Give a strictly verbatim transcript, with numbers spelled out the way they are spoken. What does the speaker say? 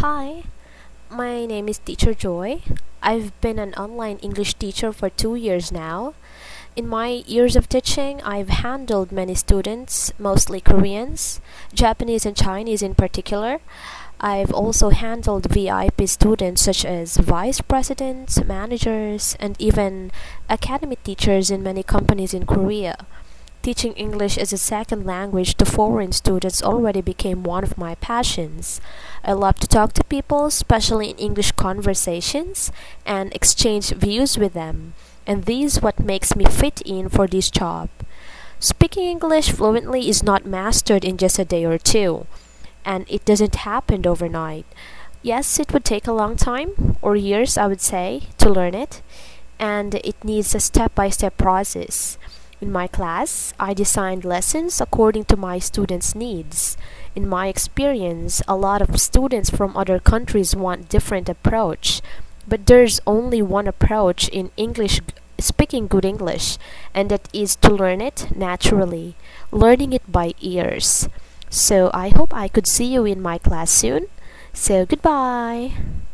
Hi, my name is Teacher Joy. I've been an online English teacher for two years now. In my years of teaching, I've handled many students, mostly Koreans, Japanese, and Chinese in particular. I've also handled V I P students such as vice presidents, managers, and even academy teachers in many companies in Korea. Teaching English as a second language to foreign students already became one of my passions. I love to talk to people, especially in English conversations, and exchange views with them. And this is what makes me fit in for this job. Speaking English fluently is not mastered in just a day or two, and it doesn't happen overnight. Yes, it would take a long time, or years, I would say, to learn it, and it needs a step by step process. In my class, I designed lessons according to my students' needs. In my experience, a lot of students from other countries want different approach, but there's only one approach in English speaking good English, and that is to learn it naturally, learning it by ears. So I hope I could see you in my class soon. So goodbye.